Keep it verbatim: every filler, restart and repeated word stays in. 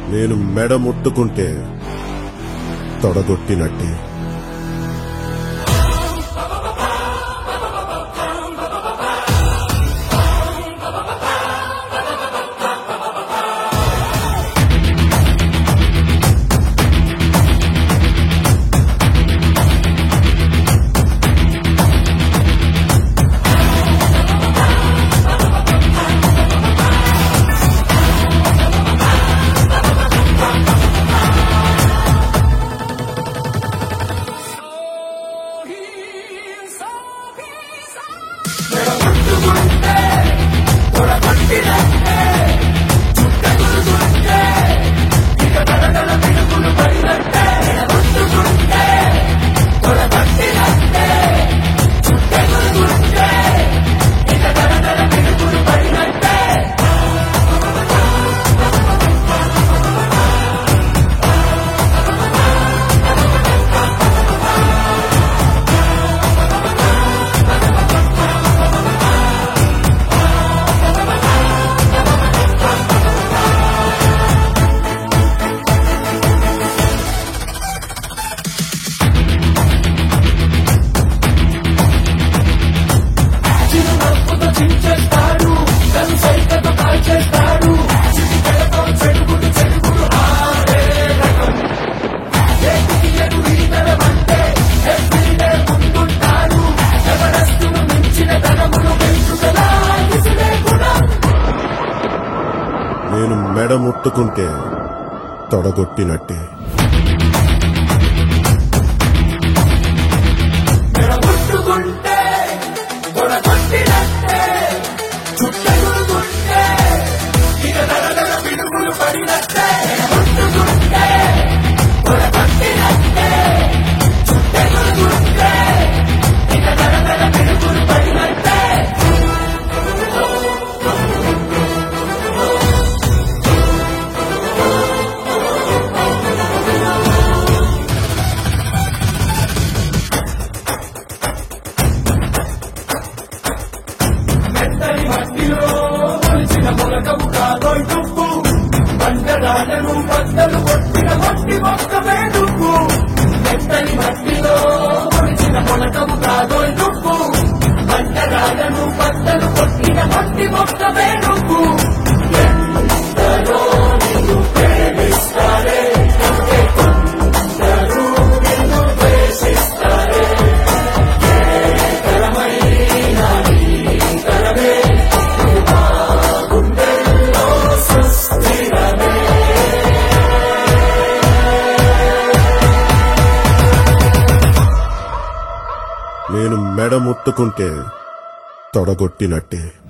నేను మెడ ముట్టుకుంటే తొడగొట్టినట్టే. నేను మెడ ముట్టుకుంటే తొడగొట్టినట్టే. బండరాలను బద్దలు కొట్టిన మట్టి మొక్కమే నువ్వు. మెత్తని మట్టిలో కొలిచిన మొలకము కాదోయ్ నువ్వు. బండరాలను బద్దలు కొట్టిన మట్టి మొక్కమే నువ్వు. ఎందరో నిన్ను ప్రేమిస్తారే, కొందరు నిన్ను ద్వేషిస్తారే. ఏ తరమైన నీ తరమే గుండెల్లో సుస్థిరమే. నేను మెడ ముట్టుకుంటే తొడగొట్టినట్టే.